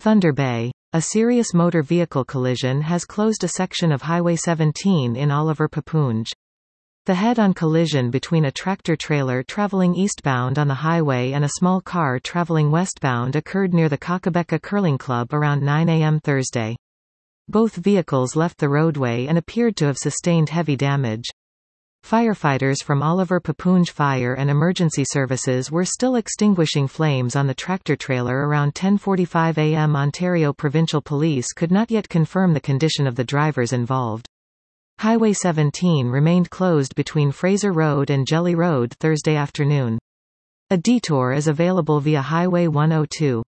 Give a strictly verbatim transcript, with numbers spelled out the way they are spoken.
Thunder Bay. A serious motor vehicle collision has closed a section of Highway seventeen in Oliver Papoonj. The head-on collision between a tractor-trailer traveling eastbound on the highway and a small car traveling westbound occurred near the Kakabeka Curling Club around nine a m Thursday. Both vehicles left the roadway and appeared to have sustained heavy damage. Firefighters from Oliver Papoonj Fire and Emergency Services were still extinguishing flames on the tractor-trailer around ten forty-five a m Ontario Provincial Police could not yet confirm the condition of the drivers involved. Highway seventeen remained closed between Fraser Road and Jelly Road Thursday afternoon. A detour is available via Highway one oh two.